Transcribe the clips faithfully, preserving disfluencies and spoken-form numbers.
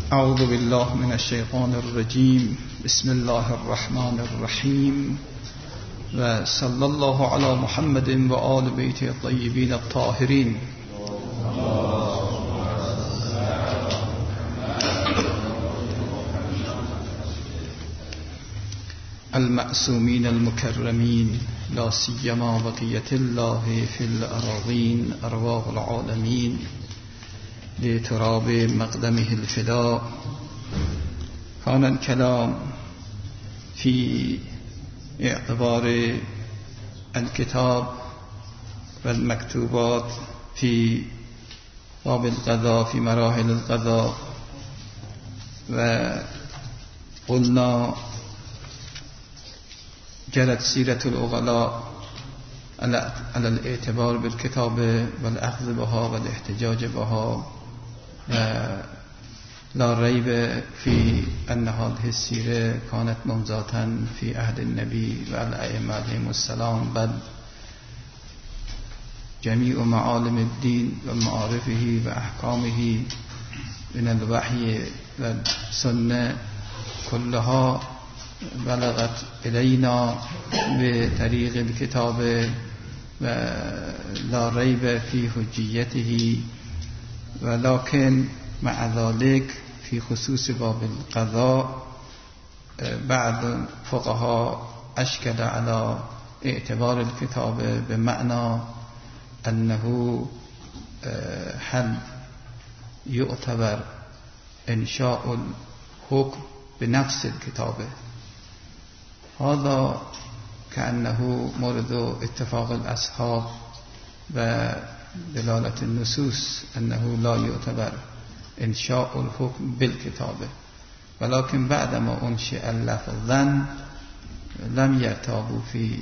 اعوذ بالله من الشیطان الرجیم. بسم الله الرحمن الرحیم و صلی الله علی محمد و آل بیت الطیبین الطاهرین. المعصومین المکرمین لا سیما بقیة الله فی الأراضین ارواح العالمین لتراب مقدمه الفداء. كان الكلام في اعتبار الكتاب والمكتوبات في باب القضاء في مراحل القضاء، وقلنا جرت سيرة العقلاء على الاعتبار بالكتاب والأخذ بها والاحتجاج بها. لا ريب في أن هذه السيرة كانت ممضاة في عهد النبي والأئمة عليهم السلام، بل جميع معالم الدين ومعارفه وأحكامه من الوحي والسنة كلها بلغت إلينا بطريق الكتاب، ولا ريب في حجيته. ولكن مع ذلك في خصوص باب القضاء بعض فقهاء أشكل على اعتبار الكتاب بمعنى أنه هل يعتبر إنشاء الحكم بنفس الكتاب. هذا كأنه مورد اتفاق الأصحاب ودلالة النصوص أنه لا يعتبر إنشاء الحكم بالكتابة، ولكن بعدما أنشئ لفظا لم يرتابوا في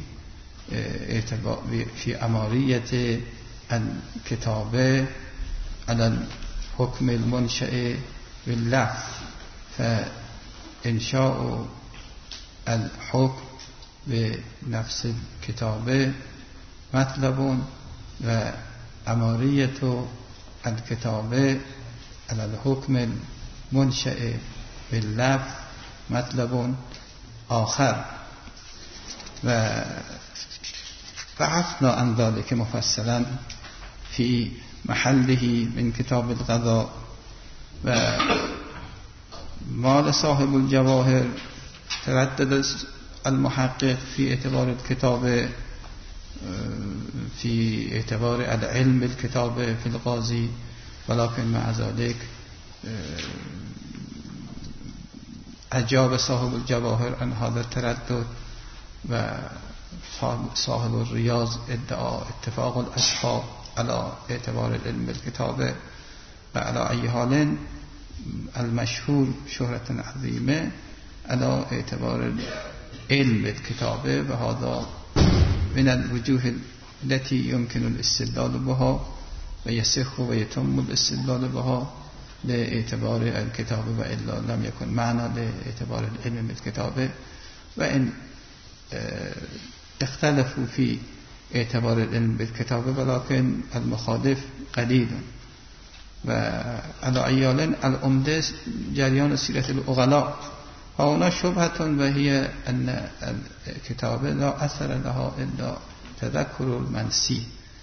في أمارية الكتابة على الحكم المنشئ باللفظ. فإنشاء الحكم بنفس الكتابة مطلب، وأمارية الكتابة على الحكم المنشئ باللفظ مطلب آخر. وبحثنا عن ذلك مفصلا في محله من كتاب القضاء. وما صاحب الجواهر تردد المحقق في اعتبار الكتاب في اعتبار العلم بالكتاب في القاضي، ولكن مع ذلك أجاب صاحب الجواهر عن هذا التردد. وصاحب الرياض ادعى اتفاق الأصحاب على اعتبار العلم بالكتاب. وعلى أي حال المشهور شهرة عظيمة على اعتبار العلم بالكتاب، وهذا من الوجوه التي يمكن الاستدلال بها ويصح ويتم الاستدلال بها لاعتبار الكتاب، وإلا لم يكن معنى لاعتبار العلم بالكتاب. وإن اختلفوا في اعتبار العلم بالكتاب ولكن المخالف قليل. وعلى أيال العمدة جريان سيرة العقلاء. هنا شبهة وهي أن الكتابة لا أثر لها إلا تذكر المنسي،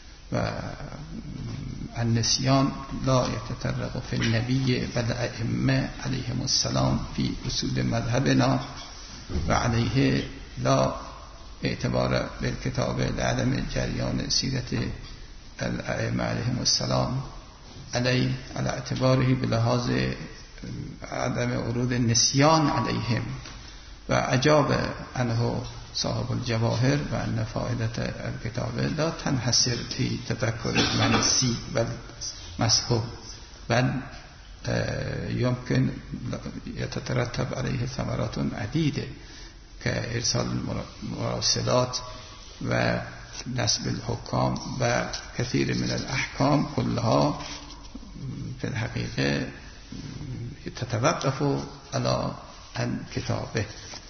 والنسيان لا يتطرق في النبي والأئمة عليهم السلام في أصول مذهبنا، وعليه لا اعتبار بالكتابة لعدم جريان سيرة الأئمة عليهم السلام عليه على اعتباره بلحاظ عدم ورود النسيان عليهم. وأجاب عنه صاحب الجواهر وأن فائدة الكتاب لا تنحصر في تذكر المنسي والمسحوب، بل يمكن يتترتب عليه ثمرات عديدة كإرسال المراسلات ونسب الحكام وكثير من الأحكام كلها في الحقيقة تتوقف على الكتابة.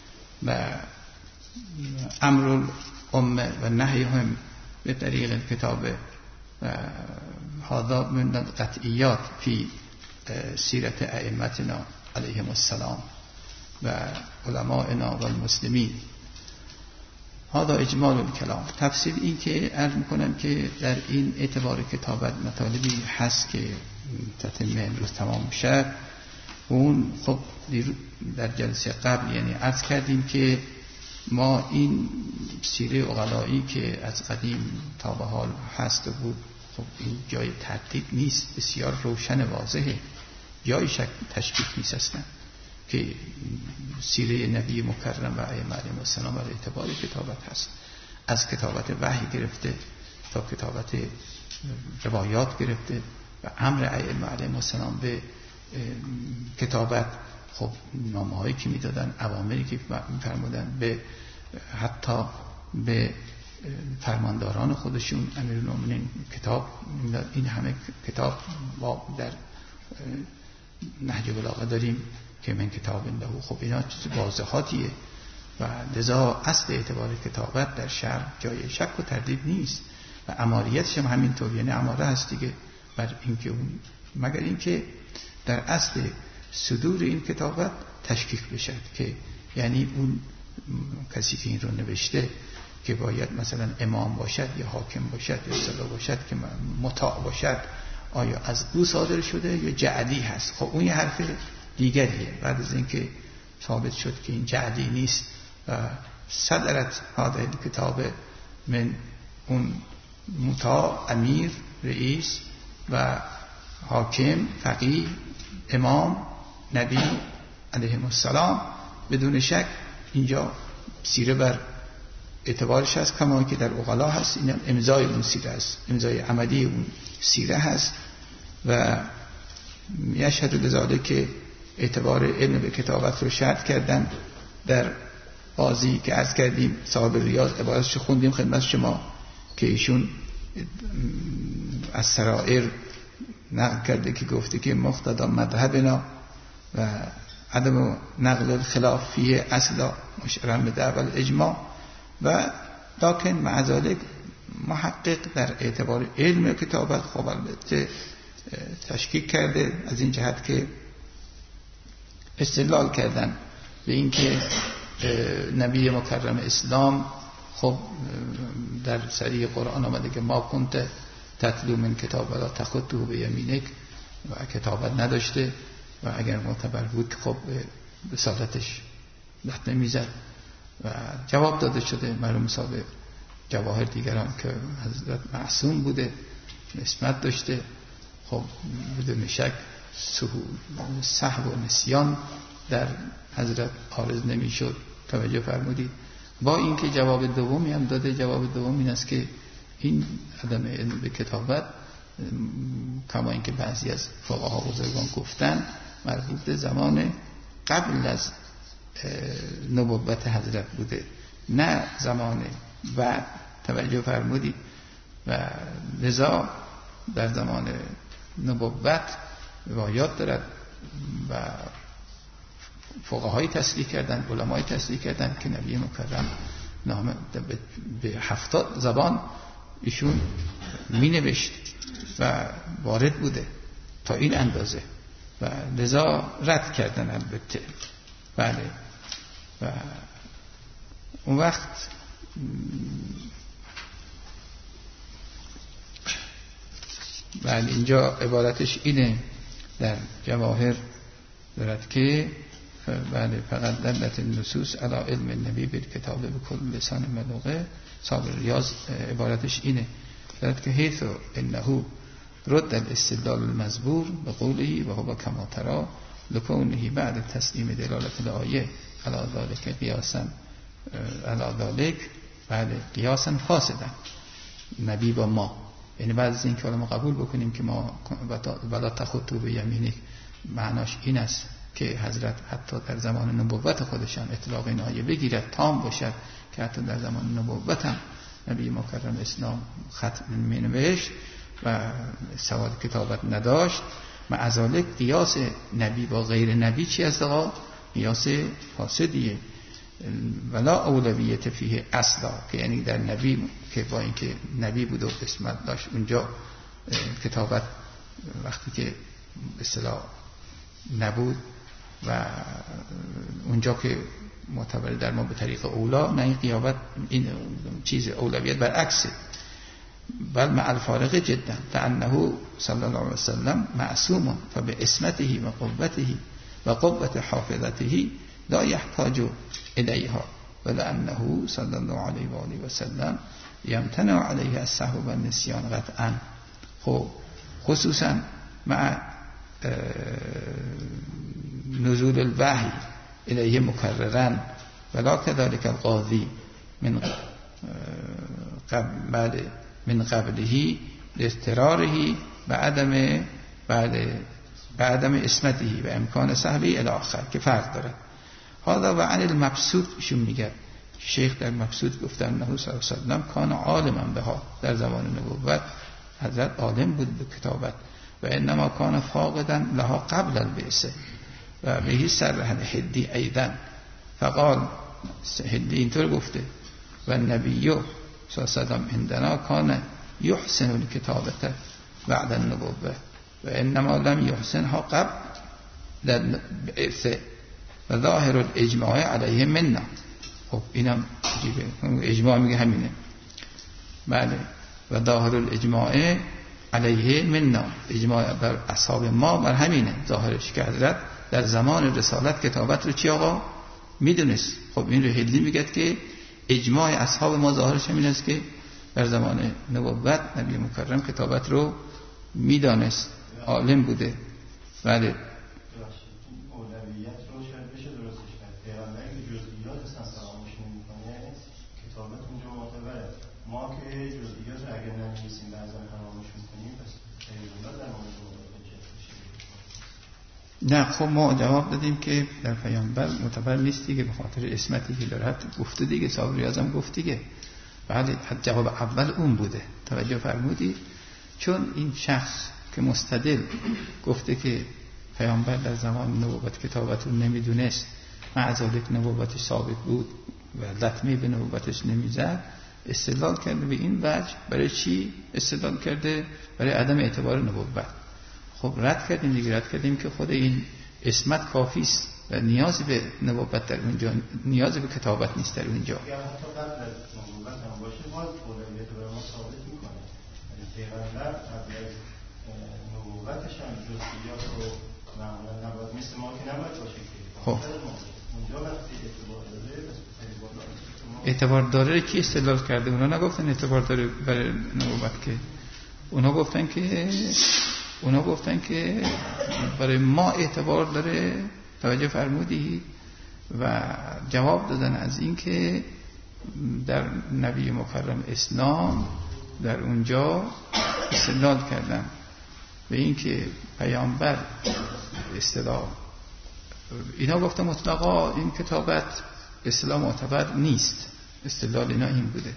وأمر الأمة والنهيهم بطريق الكتابة هذا من القطعيات في سيرة أئمتنا علیهم السلام و علماءنا و المسلمین. هذا اجمال الکلام. تفسیر این که عرض میکنم که در این اعتبار کتابت مطالبی هست که تتمه امروز تمام شد. اون خب در جلسه قبل یعنی عرض کردیم که ما این سیره عقلایی که از قدیم تا به حال هست و بود، خب این جای تردید نیست، بسیار روشن واضحه، جای شک تشکیک نیست اصلا که سیره نبی مکرم و ائمه علیهم السلام برای اعتبار کتابت هست. از کتابت وحی گرفته تا کتابت روایات گرفته و امر ائمه علیهم السلام به کتابت، خب نامه هایی که میدادن، اوامری که میفرمودن، به حتی به فرمانداران خودشون امیرالمومنین کتاب، این همه کتاب ما در نهج بلاغه داریم که من کتاب عنده. خب اینا چیز واضحاتیه و لذا اصل اعتبار کتابت در شرع جای شک و تردید نیست و اماریتش هم همینطور، یعنی اماره هست دیگه بر اینکه اون، مگر اینکه در اصل صدور این کتابت تشکیک بشد که یعنی اون کسی که این رو نوشته که باید مثلا امام باشد یا حاکم باشد یا صدا باشد که مطاع باشد، آیا از او صادر شده یا جعلی هست؟ خب اون یه حرف دیگریه. بعد از اینکه ثابت شد که این جعلی نیست و صدرت هذه کتاب من اون مطاع، امیر، رئیس و حاکم، فقیه، امام، نبی علیهم السلام، بدون شک اینجا سیره بر اعتبارش هست، کما که در عقلا هست. این امضای اون سیره هست، امضای عملی اون سیره هست و یشهد لذالک که اعتبار علم به کتابت رو شرط کردن در قاضی که عرض کردیم صاحب ریاض عبارتش خوندیم خدمت شما که ایشون از سرائر نقل کرده که گفته که مقتضا مذهبنا و عدم نقل الخلاف فیه اصلا مشرم به دعوی الاجماع و لکن مع ذلک محقق در اعتبار علم کتابت خب البته تشکیک کرده از این جهت که استدلال کردن به این که نبی مکرم اسلام خب در صریح قرآن آمده که ما کنت تتلو من کتاب ولا تخطه بیمینک و کتابت نداشته و اگر معتبر بود خب به سالتش لط نمیزد و جواب داده شده معلوم صاحب جواهر دیگران که حضرت معصوم بوده، نسبت داشته، خب بدون شک سهو و نسیان در حضرت عارض نمیشد. توجه فرمودید. با اینکه جواب دومی هم داده، جواب دوم این است که این عدم علم به کتابت کما اینکه بعضی از فقها بزرگان گفتن مربوط به زمان قبل از نبوت حضرت بوده، نه زمان بعد. توجه فرمودید. و لذا در زمان نبوت روایات دارد و فقهایی تصریح کردن، علمای تصریح کردن که نبی مکرم نامه به هفتاد زبان ایشون می نوشت و وارد بوده تا این اندازه و لذا رد کردن البته. بله. و اون وقت بله اینجا عبارتش اینه در جواهر دارد که بله فقط دلت النصوص علی علم النبی بالکتاب بکل لسان ملوقه. صاحب ریاض عبارتش اینه دارد که حیث انه رد الاستدلال المزبور به قوله و هو کما ترى لکونه بعد تسلیم دلالت الآیه علی ذلک قیاسا علی ذلک بله قیاسا فاسدا نبی با ما، یعنی بعد از این که ما قبول بکنیم که ما ولا تخطو به یمینی معناش این است که حضرت حتی در زمان نبوت خودشان اطلاق این آیه بگیرد تام باشد که حتی در زمان نبوت هم نبی مکرم اسلام خط می نوشت و سواد کتابت نداشت. مع ذلک قیاس نبی با غیر نبی چی است آقا؟ قیاس فاسدیه. ولا اولویت فیه اصلا، که یعنی در نبی که با اینکه نبی بود و قسمت داشت اونجا کتابت وقتی که به اصطلاح نبود و اونجا که معتبر در ما به طریق اولا، نه این قیابت این چیز اولویت برعکسه، بل مع الفارق جدا لانه صلی الله علیه وسلم معصوم فبعصمته و قوته و قوت حافظته لا يحتاج الیها ولانه صلی الله علیه و آله و سلم یمتنع علیه السهو و النسیان قطعا. خب خصوصا مع نزول الوحی الیه مکررن ولا كذلك القاضی من قبل من قبله لاضطراره بعدم بعد بعدم اسمته و امکان سهوی الی آخر که فرق داره. هذا و عن المبسوط ایشون میگه شیخ در مبسوط گفتن انه صلی الله علیه و سلم کان عالما بها، در زمان نبوت حضرت عالم بود به کتابت و انما کان فاقدا لها قبل البعثه و بهی سرحل حدی ایضا فقال حدی اینطور گفته و نبیو صلی الله علیه و سلم عندنا کان یحسن الکتابت بعد النبوه و انما لم یحسنها قبل البعثه و ظاهر الاجماع علیه منا. خب اینم عجیبه، اجماع میگه همینه. بله و ظاهر الاجماع علیه منا، اجماع بر اصحاب ما بر همینه ظاهرش که حضرت در زمان رسالت کتابت رو چی آقا میدونست. خب این رو هلی میگه که اجماع اصحاب ما ظاهرش همین است که در زمان نبوت نبی مکرم کتابت رو میدانست، عالم بوده. بله ما که جزئیات رو اگر نمی‌نویسیم بعضا فراموش می‌کنیم پس پیغمبر در مورد نه. خب ما جواب دادیم که در پیامبر معتبر نیست دیگه، به خاطر اسمتی که داره. گفته دیگه، صاحب ریاضم گفت دیگه. بله جواب اول اون بوده، توجه فرمودید؟ چون این شخص که مستدل گفته که پیامبر در زمان نبوت کتابت رو نمیدونست، معذالک نبوتش ثابت بود و لطمه به نبوتش نمیزد، استدلال کرده به این وجه. برای چی استدلال کرده؟ برای عدم اعتبار نبوت. خب رد کردیم دیگه، رد کردیم که خود این اسمت کافی است و نیازی به نبوت در اونجا، نیازی به کتابت نیست در اونجا. اگر حتی قبل از نبوت هم باشه باز اولویت رو ما ثابت میکنه. یعنی پیغمبر قبل از نبوتش هم جزئیات رو معمولا نباید مثل ما که نباید باشه که خب اونجا وقتی اعتبار داره بس اعتبار داره کی استدلال کرده؟ اونا نگفتن اعتبار داره برای نبوت که، اونا گفتن که اونا گفتن که برای ما اعتبار داره. توجه فرمودید؟ و جواب دادن از این که در نبی مکرم اسلام در اونجا استدلال کردن به این که پیامبر اصطلاح اینا گفتن مطلقا این کتابت اصطلاح معتبر نیست. استدلال اینا این بوده،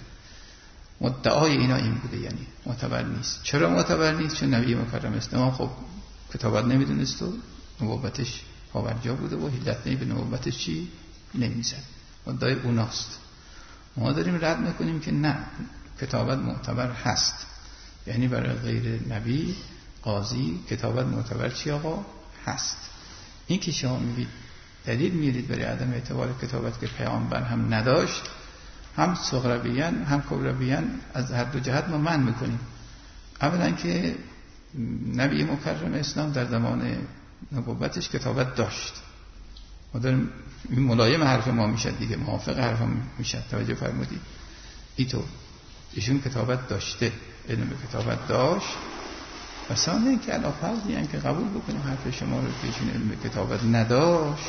مدعای اینا این بوده، یعنی معتبر نیست. چرا معتبر نیست؟ چون نبی مکرم اسلام خب کتابت نمیدونست و نبوتش پاورجا بوده و هیلت نبی به نبوتش چی نمیزد. مدعای اوناست. ما داریم رد میکنیم که نه، کتابت معتبر هست. یعنی برای غیر نبی قاضی کتابت معتبر چی آقا هست. این که شما میگید دلیل میارید برای عدم اعتبار کتابت که پیامبر هم نداشت، هم صغرویان هم کبرویان، از هر دو جهت ما منع میکنیم. اولا که نبی مکرم اسلام در زمان نبوتش کتابت داشت. ما داریم این ملایم حرف ما میشه دیگه، موافق حرف ما میشه. توجه فرمودید؟ اینطور ایشون کتابت داشته، علم کتابت داشت. و ثانیه که علا فرضی هم که قبول بکنیم حرف شما رو که ایشون علم کتابت نداشت،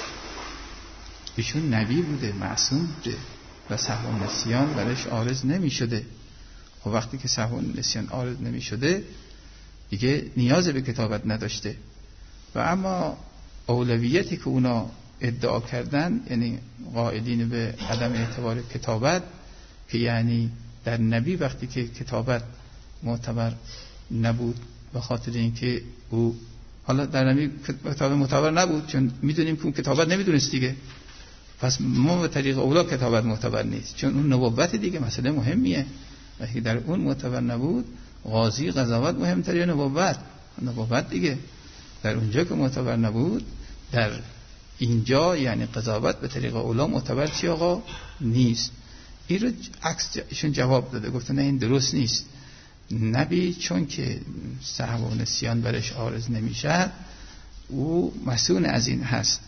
ایشون نبی بوده، معصوم بوده و سهو و نسیان برش عارض نمی شده. خب وقتی که سهو و نسیان عارض نمی شده دیگه نیاز به کتابت نداشته. و اما اولویتی که اونا ادعا کردن، یعنی قائلین به عدم اعتبار کتابت، که یعنی در نبی وقتی که کتابت معتبر نبود به خاطر اینکه او حالا در نبی کتاب معتبر نبود، چون میدونیم که اون کتابت نمیدونست دیگه، پس ما به طریق اولا کتابت معتبر نیست، چون اون نبوت دیگه مسئله مهمیه. وقتی در اون معتبر نبود، قاضی قضاوت مهمتره یا نبوت؟ نبوت دیگه. در اونجا که معتبر نبود، در اینجا یعنی قضاوت به طریق اولا معتبر چی آقا نیست. این رو عکس ایشون جواب داده، گفته نه این درست نیست. نبی چون که سهو و نسیان برش عارض نمیشه او مسئول از این هست.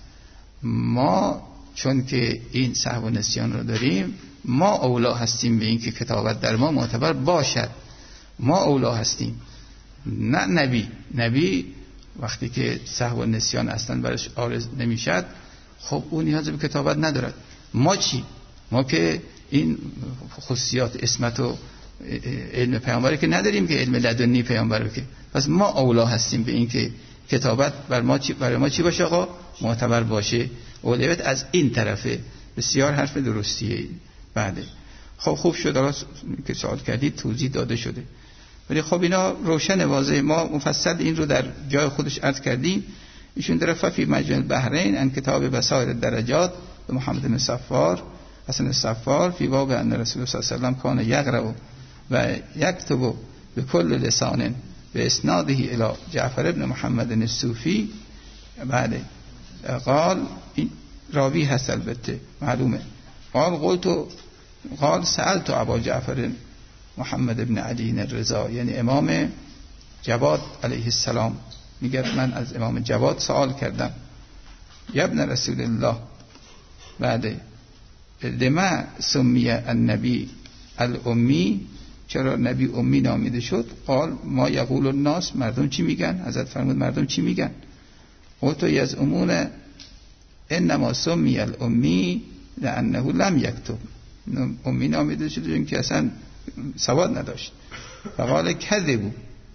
ما چون که این سهو و نسیان رو داریم ما اولا هستیم به این که کتابت در ما معتبر باشد. ما اولا هستیم، نه نبی. نبی وقتی که سهو و نسیان اصلا برش عارض نمیشد خب اون نیاز به کتابت ندارد. ما چی؟ ما که این خصوصیات اسمت و علم پیامبر که نداریم، که علم لدنی پیامبر که، پس ما اولا هستیم به این که کتابت بر ما چی برای ما چی باشه آقا؟ معتبر باشه. اولویت از این طرفه. بسیار حرف درستیه. بعد خب خوب شد حالا که سوال کردید توضیح داده شده، ولی خب اینا روشن واضحه. ما مفصل این رو در جای خودش عرض کردیم. ایشون در فی مجمع البحرین ان کتاب بصائر درجات به محمد بن صفار حسن الصفار فی باب ان رسول الله صلی الله علیه و آله کان یقرأ و یکتب به کل لسان به اسناده الی جعفر ابن محمد الصوفی. بعد قال این راوی هست البته معلومه. قال قلت قال سألت ابا جعفر محمد ابن علی الرضا، یعنی امام جواد علیه السلام میگه من از امام جواد سوال کردم یا ابن رسول الله بعد لما سمی النبی الامی، چرا نبی امی نامیده شد؟ قال ما یقول الناس، مردم چی میگن؟ حضرت فرمود مردم چی میگن؟ قلت یزعمون انما سمی الامی لانه لم یکتب، امی نامیده شد چون که اصلا سواد نداشت. فقال کذبوا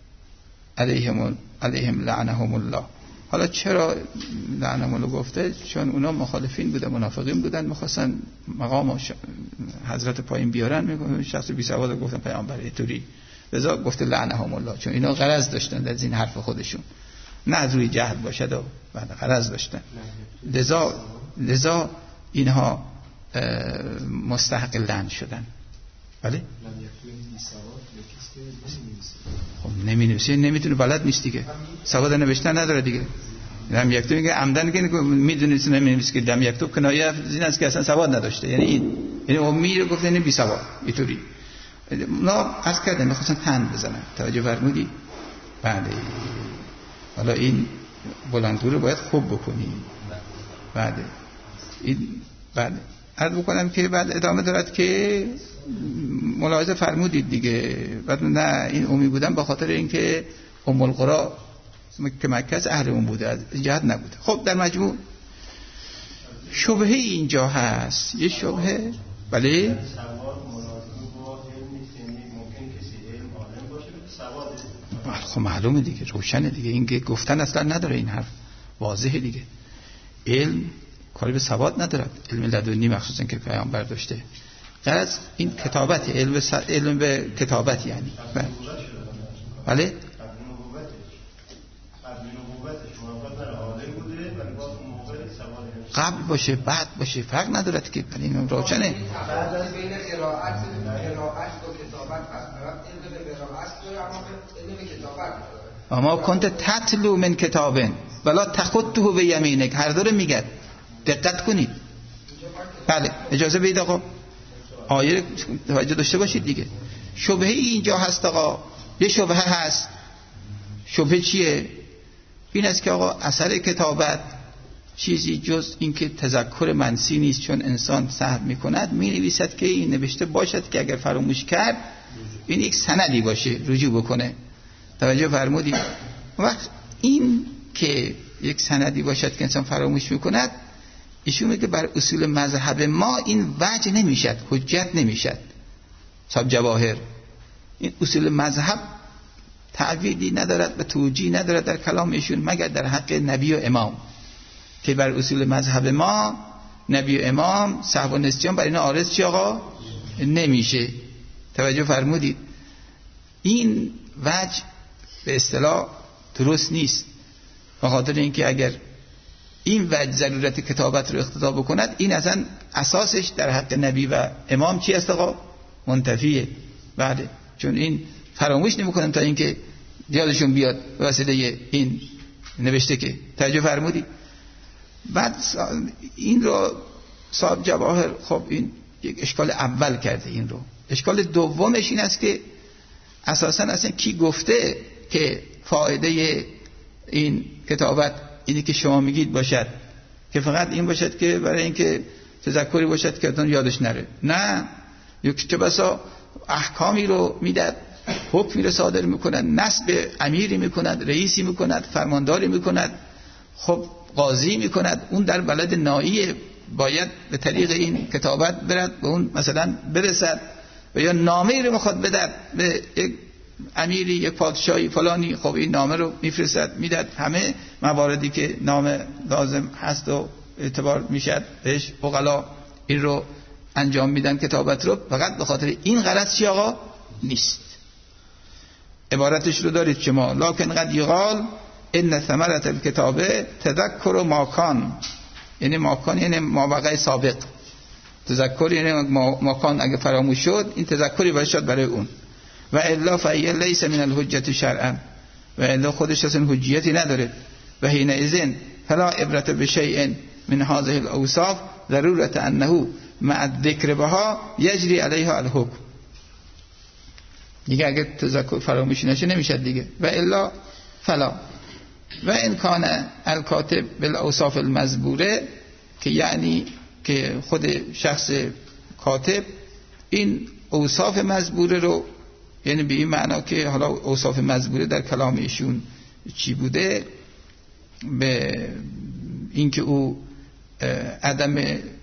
علیهم علیهم لعنهم الله. حالا چرا لعنهم الله گفته؟ چون اونا مخالفین بودن، منافقین بودن، می‌خواستن مقام حضرت پایین بیارن. میگن شخص بی سواد گفتن پیامبر اینطوری، لذا گفته لعنهم الله، چون اینا غرض داشتن از این حرف خودشون، نه از روی جهل باشد و بعد غرض داشتن. لذا لذا اینها مستحق لعن شدن. بله؟ خب نمی نویسه، نمیتونه، بلد نیست دیگه، سواد نوشتن نداره دیگه. لم یکتب میگه عمدن که میدونید نمی نویسه که لم یکتب کنایه از این است که اصلا سواد نداشته، یعنی این یعنی امی رو گفته یعنی بی سواد اینطوری. نه عرض کردم میخواستن تن بزنن، توجه فرمودی؟ بله. حالا این بلندگو رو باید خوب بکنی. بله این بله عرض بکنم که بعد ادامه دارد که ملاحظه فرمودید دیگه. بعد نه این امی بودن به خاطر اینکه ام القرا که مکه از اهل اون بوده، از جهت نبوده. خب در مجموع شبهه اینجا هست، یه شبهه. بله خب معلومه دیگه، روشنه دیگه، این که گفتن اصلا نداره، این حرف واضحه دیگه. علم کاری به سواد ندارد، علم لدنی مخصوصا که پیامبر داشته. غرض این کتابت، علم س... علم به کتابت یعنی. بله قبل باشه بعد باشه فرق ندارد که، ولی این روشنه. بعد از بین قرائت قرائت و کتابت هست، علم به قرائت داره اما علم به کتابت نداره. اما کنت تتلو من کتابن ولا تخطه به یمینک، هر داره میگه دقت کنید. بله اجازه بدید آقا آیه توجه داشته باشید دیگه. شبهه اینجا هست آقا، یه شبهه هست. شبهه چیه؟ این است که آقا اثر کتابت چیزی جز اینکه تذکر منسی نیست، چون انسان سهو میکند می نویسد که این نوشته باشد که اگر فراموش کرد این یک سندی باشه رجوع بکنه. توجه فرمودید؟ وقت این که یک سندی باشد که انسان فراموش میکند، ایشون میگه بر اصول مذهب ما این وجه نمیشد، حجت نمیشد. صاحب جواهر این اصول مذهب تعویضی ندارد و توجیه ندارد در کلام ایشون مگر در حق نبی و امام، که بر اصول مذهب ما نبی و امام سهو و نسیان بر اینا عارض چی آقا نمیشه. توجه فرمودید؟ این وجه به اصطلاح درست نیست، به خاطر اینکه اگر این وجه ضرورت کتابت رو اقتضا بکند، این اصلا اساسش در حق نبی و امام چی است آقا؟ منتفیه. بله چون این فراموش نمیکنن تا اینکه یادشون بیاد به وسیله این نوشته که. توجه فرمودید؟ بعد این رو صاحب جواهر خب این یک اشکال اول کرده. این رو اشکال دومش این است که اساساً اصلا کی گفته که فایده این کتابت اینی که شما میگید باشد که فقط این باشد که برای اینکه تذکری باشد که اتون یادش نره؟ نه، یک چه بسا احکامی رو میداد، حکمی رو صادر میکند، نصب امیری میکند، رئیسی میکند، فرمانداری میکند، خب قاضی میکند. اون در بلد نایی باید به طریق این کتابت برد به اون مثلا برسد، و یا نامه رو میخواد بدد به یک امیری، یک پادشاهی فلانی، خب این نامه رو میفرستد میداد. همه مواردی که نامه لازم هست و اعتبار میشد بهش عقلا این رو انجام میدن کتابت رو. فقط به خاطر این غرض چی آقا نیست. عبارتش رو دارید شما: لکن قد یقال ان ثمرة الکتابه تذکر ماکان، یعنی ماکان یعنی مابقای سابق، تذکر یعنی ماکان اگه فراموش شد این تذکری باید شد برای اون. و الا فهی لیس من الحجة شرعا، و الا خودش اصلا حجیتی نداره. و حینئذ فلا عبرت بشیء من هذه الاوصاف ضرورت انه مع الذکر بها یجری علیها الحکم. دیگه اگه تذکر فراموش نشه نمیشه دیگه. و الا فلا. و ان کان الکاتب بالاوصاف المذکوره، که یعنی که خود شخص کاتب این اوصاف مذکوره رو، یعنی به این معنا که حالا اوصاف مذکوره در کلام ایشون چی بوده، به اینکه او عدم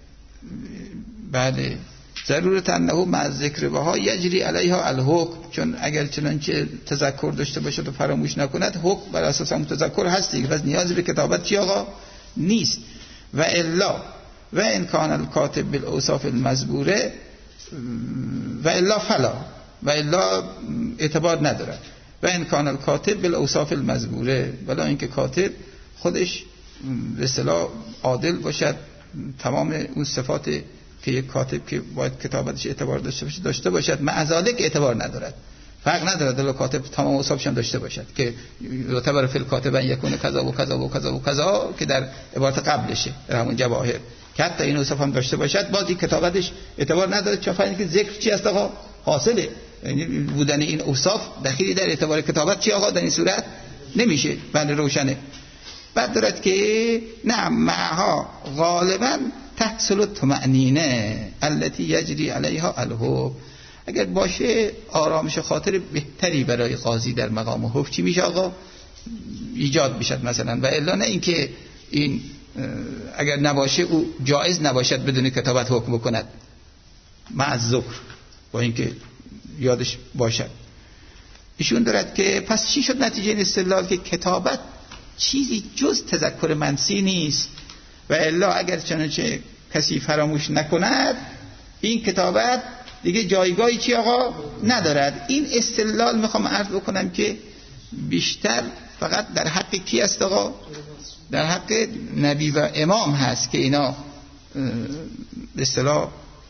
بعد ضرورت انه مع ذکر بها یجری علیها الحکم، چون اگر چنانچه تذکر داشته باشد و فراموش نکند حکم بر اساس اون تذکر هست دیگه، پس نیازی به کتابت چی آقا نیست. و الا و ان کان الکاتب بالاوصاف المذکوره و الا فلا، و الا اعتبار نداره. و ان کان الکاتب بالاوصاف المذکوره، ولی اینکه کاتب خودش به اصطلاح عادل باشد، تمام اون صفات که یک کاتب که باید کتابتش اعتبار داشته باشه داشته باشد، مع ذلک اعتبار ندارد. فرق نداره دل کاتب تمام اوصافش هم داشته باشد که یعتبر فی الکاتب ان یکون کذا و کذا و کذا و کذا که در عبارت قبلشه در همون جواهر، که حتی این اوصاف هم داشته باشد باز این کتابتش اعتبار نداره. چون فرض که ذکر چی است آقا حاصله، یعنی بودن این اوصاف دخیلی در اعتبار کتابت چی آقا در این صورت نمیشه. بله روشنه. بعد دارد که نعم معها غالبا تحصل الطمأنینه التي یجری علیها الحکم، اگر باشه آرامش خاطر بهتری برای قاضی در مقام حکم چی میشه آقا ایجاد میشد مثلا. و الا نه اینکه این اگر نباشه او جایز نباشد بدون کتابت حکم بکند مع الذکر، با اینکه یادش باشد. ایشون دارد که پس چی شد نتیجه این استدلال که کتابت چیزی جز تذکر منسی نیست، و الا اگر چنانچه کسی فراموش نکند این کتابت دیگه جایگاهی چی آقا ندارد. این استدلال میخوام عرض بکنم که بیشتر فقط در حق کی است آقا؟ در حق نبی و امام هست که اینا به اصطلاح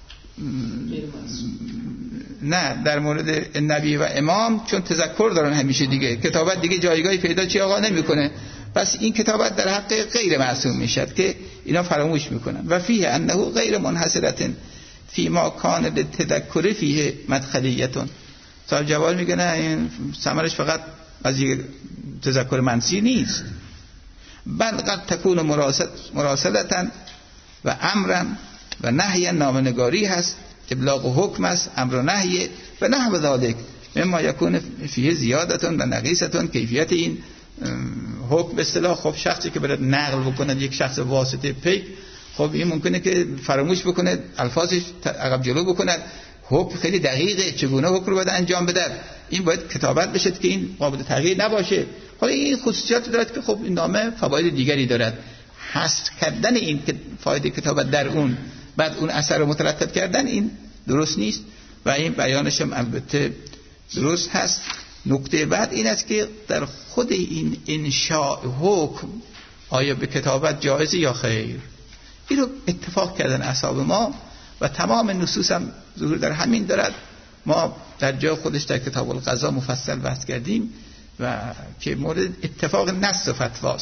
نه در مورد نبی و امام چون تذکر دارن همیشه دیگه کتابت دیگه جایگاهی پیدا چی آقا نمیکنه. پس این کتابت در حق غیر معصوم میشد که اینا فراموش میکنن. و فیه انه غیر منحصرة فی ما کان للتذکر فیه مدخلیتون. صاحب جوال میگه نه این ثمرش فقط از تذکر منسی نیست، بل قد تکون مراسلة و امرا و نهی نامنگاری هست، ابلاغ حکم است، امر و نهی و نحو ذالک مما یکون فیه زیادتون و نقیصتون. کیفیت این حکم به اصطلاح خب شخصی که برای نقل بکنه یک شخص واسطه پیک، خب این ممکنه که فراموش بکنه الفاظش عقب جلو بکنه، حکم خیلی دقیقه چگونه حکم رو باید انجام بده، این باید کتابت بشه که این قابل تغییر نباشه. حالا این خصوصیات دارد که خب این نامه فواید دیگری دارد. حذف کردن این فایده کتابت در اون بعد اون اثر رو مترتب کردن این درست نیست و این بیانش هم البته درست هست. نکته بعد این است که در خود این انشاء حکم آیا به کتابت جایزه یا خیر، این رو اتفاق کردن اصحاب ما و تمام نصوص هم ظهور در همین دارد. ما در جای خودش در کتاب القضا مفصل بحث کردیم و که مورد اتفاق نص و فتواست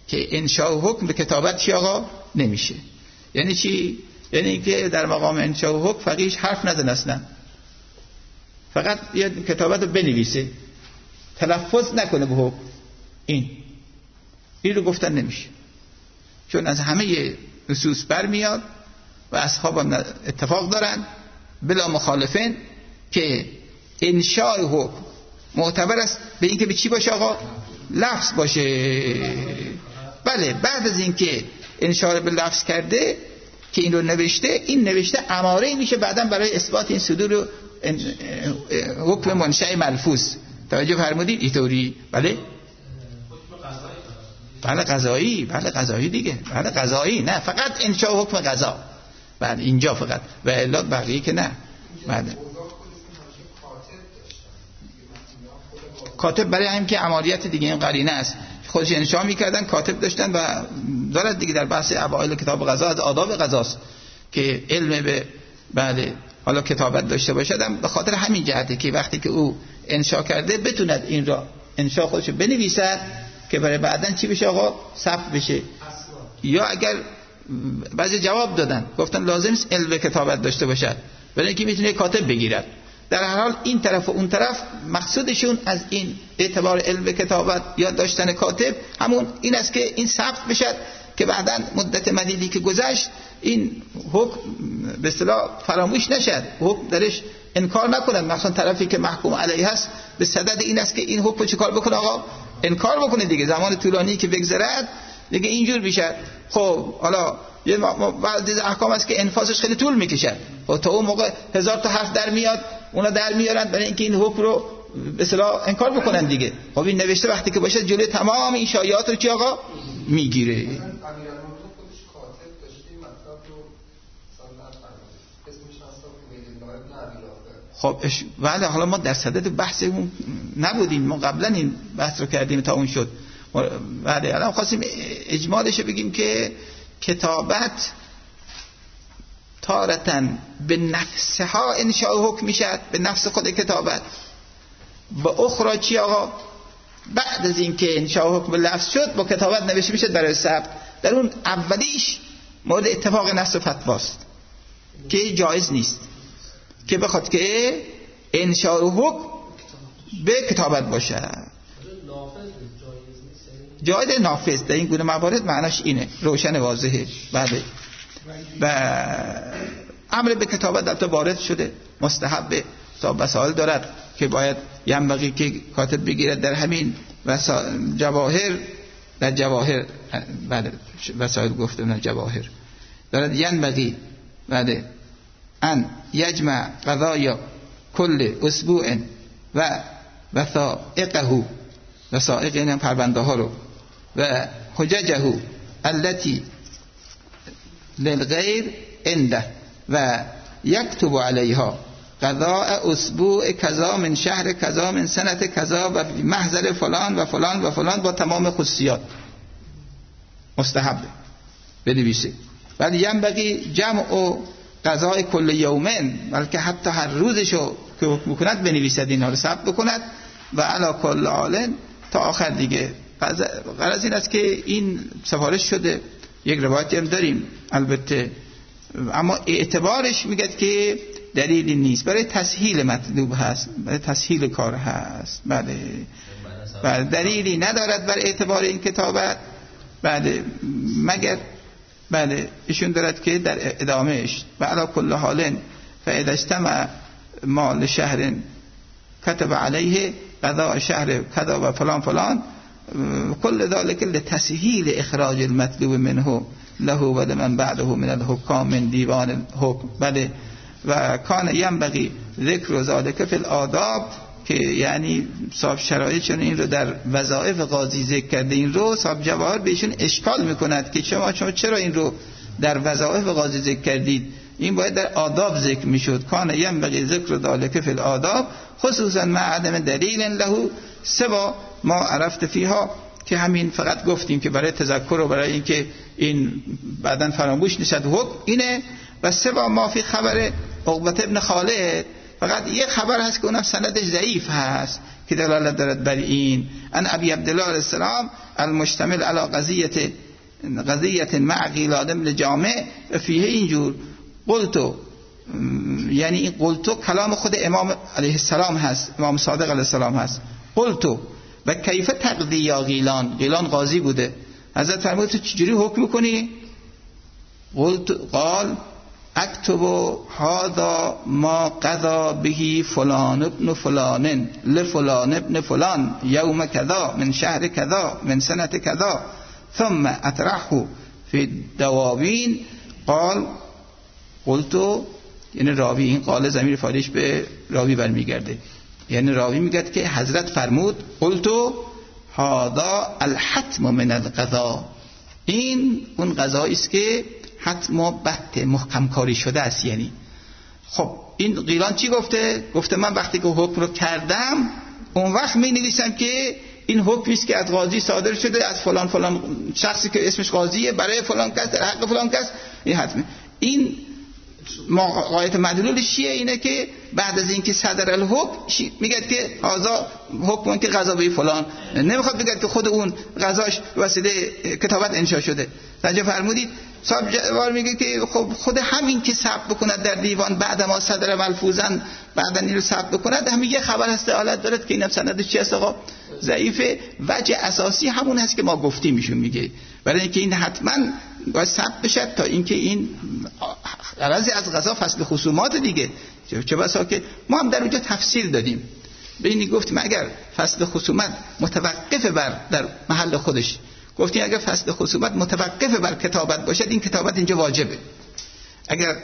که انشاء حکم به کتابت چی آقا نمیشه. یعنی چی؟ یعنی که در مقام انشاء حکم فقیهش حرف نزن اصلا، فقط یه کتابت رو بنویسه، تلفظ نکنه به حکم. این این رو گفتن نمیشه، چون از همه نصوص برمیاد و اصحاب هم اتفاق دارن بلا مخالفین که انشاء حکم معتبر است به اینکه به چی باشه آقا؟ لفظ باشه. بله بعد از اینکه انشاء به لفظ کرده که این رو نوشته، این نوشته اماره میشه بعداً برای اثبات این صدور حکم منشأ ملفوظ. توجه فرمودید اینطوری؟ بله بله قضایی، بله قضایی دیگه، بله قضایی، نه فقط انشاء حکم قضا، بله اینجا فقط، و الا بقیه که نه. بله کاتب برای همین که عمالیت دیگه این قرینه است، خودش انشاء میکردن، کاتب داشتن و دارد دیگه. در بحث اوائل کتاب قضا از آداب قضاست که علم به بله حالا کتابت داشته باشد، به خاطر همین جهته که وقتی که او انشاء کرده بتوند این را انشاء خودش بنویسد که برای بعدن چی بشه آقا؟ ثبت بشه. یا اگر بعضی جواب دادن گفتن لازم است علم به کتابت داشته باشد، برای اینکه میتونه کاتب بگیرد. در هر حال این طرف و اون طرف مقصودشون از این اعتبار علم به کتابت یا داشتن کاتب همون این است که این ثبت بشد که بعداً مدت مدیدی که گذشت این حکم به اصطلاح فراموش نشد، حکم درش انکار نکنند. مثلا طرفی که محکوم علیه است به صدد این است که این حکم چه کار بکنه آقا؟ انکار بکنه دیگه. زمان طولانی که بگذرد دیگه اینجور میشه. خب حالا یه بعضی احکام است که انفاذش خیلی طول میکشه، خب تا اون موقع هزار تا حرف در میاد، اونا در میارن برای اینکه این حکم رو به اصطلاح انکار بکنن دیگه. خب این نوشته وقتی که باشه جلوی تمام این شایعات رو چی آقا میگیره. خب اش... بله حالا ما در صدد بحثمون نبودیم، ما قبلا این بحث رو کردیم تا اون شد. بله الان خواستیم اجمالش بگیم که کتابت تارتن به نفسها انشاء حکم میشد، به نفس خود کتابت. با اخرى چی آقا؟ بعد از این که انشاء حکم لفظ شد با کتابت نوشته میشد برای ثبت. در اون اولیش مورد اتفاق نص و فتواست که جایز نیست که بخواد که انشاء حکم به کتابت باشه. جایز نافذ در این گونه موارد معناش اینه، روشن واضحه. بله و امر به کتابت البته وارد شده، مستحب تا مسائل دارد که باید ینبغی که کاتب بگیرد. در همین جواهر، در جواهر بله وسائل گفتم جواهر دارد ینبغی بله ان یجمع قضایا کل اسبوع و وثائقه، وثائق این پرونده ها رو، و حججه التي للغیر عنده و یکتب علیها قضاء اسبوع کذا من شهر کذا من سنت کذا و محضر فلان و فلان و فلان با تمام خصوصیات. مستحبه بنویسه. ولی ینبغی جمع قضاء کل یومن، بلکه حتی هر روزشو که حکم میکند بنویسد، اینها رو ثبت بکند و علی کل حال تا آخر دیگه. غرض این است که این سفارش شده، یک روایتی هم داریم البته، اما اعتبارش میگه که دلیلی نیست، برای تسهیل مطلوب هست، برای تسهیل کار هست. بله بله دلیلی ندارد بر اعتبار این کتابت، بله مگر بله ایشون دارد که در ادامهش و علی کل حال فاذا اجتمع مال شهر كتب علیه قضاء شهر کذا و فلان فلان کل ذلك لتسهیل اخراج المطلوب منه له و لمن بعده من الحکام من دیوان الحکم. بله و کان ینبغی ذکر ذلك فی الآداب، که یعنی صاحب شرایط چون این رو در وظایف قاضی ذکر کرده، این رو صاحب جواهر بهشون اشکال میکند که شما شما چرا این رو در وظایف قاضی ذکر کردید، این باید در آداب ذکر میشد. کان ینبغی ذکر ذلك فی الآداب خصوصا مع عدم دلیل له سوا ما عرفت فیها، که همین فقط گفتیم که برای تذکر و برای اینکه این بعداً فراموش نشد حکم اینه. و سوا ما فی خبر عقبه ابن خالد، فقط یک خبر هست که اونم سندش ضعیف هست که دلالت دارد بر این. ان ابی عبدالله علیه السلام المشتمل علی قضیه قضیه مع غیلان بن جامع فیه اینجور قلتو، یعنی این قلتو کلام خود امام علیه السلام هست، امام صادق علیه السلام هست. قلتو و کیف تقضی یا غیلان، غیلان قاضی بوده، حضرت فرمود تو چجوری حکم کنی؟ قلت قال اکتب هذا ما قضا به فلان ابن فلان لفلان ابن فلان یوم کذا من شهر کذا من سنه کذا ثم اطرحه فی دواوین. قال قلتو، یعنی راوی، این قال ضمیر فاعلش به راوی برمیگرده، یعنی راوی میگه که حضرت فرمود قلتو هذا الحتم من القضا، این اون قضایی است که حتم و بحت محکم کاری شده است. یعنی خب این غیلان چی گفته؟ گفته من وقتی که حکم رو کردم اون وقت می نویسم که این حکمی است که از قاضی صادر شده از فلان فلان شخصی که اسمش قاضیه برای فلان کس در حق فلان کس، این حتمه. این غایت مدلولش چیه؟ اینه که بعد از اینکه صدر الحکم میگه که هذا حکم که قضا به فلان، نمیخواد بگه که خود اون قضاش وسیله کتابت انشا شده. راجع فرمودید صاحب جوار میگه که خب خود همین که ثبت بکند در دیوان بعد ما صدر ملفوظن بعد این رو ثبت بکند، همین یه خبر هست حالت دارد که این سندش چی است آقا ضعیفه. وجه اساسی همون هست که ما گفتیم ایشون میگه، برای اینکه این حتما باید ثبت بشه تا اینکه این غرضی از قضا فصل خصومات دیگه، چه بسا که ما هم در اونجا تفصیل دادیم به اینی گفتیم اگر فصل خصومت متوقف بر در محل خودش، گفتیم اگر فصل خصومت متوقف بر کتابت باشد این کتابت اینجا واجبه. اگر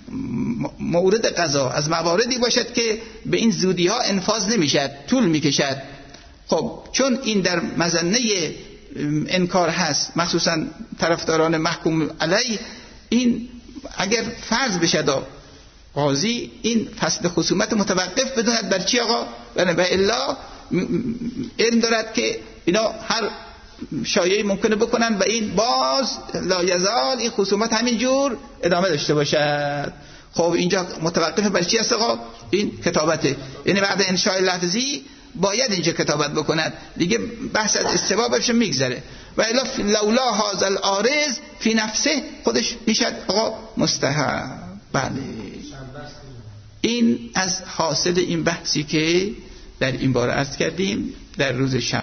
مورد قضا از مواردی باشد که به این زودی ها انفاذ نمیشد، طول میکشد، خب چون این در مظنه انکار هست، مخصوصا طرفداران محکوم علی، این اگر فرض بشد قاضی این فصل خصومت متوقف بدوند بر چی آقا؟ و الا علم دارد که اینا هر شایعی ممکنه بکنن و این باز لا یزال این خصومت همین جور ادامه داشته باشد. خب اینجا متوقف بر چی است آقا؟ این کتابته، یعنی بعد انشاء لفظی باید اینجا کتابت بکند دیگه، بحث از استوا بشه میگذره. و الا لولا هذا العارض فی نفسه خودش میشد آقا مستحب. بله این از حاصل این بحثی که در این باره عرض کردیم در روز شنبه.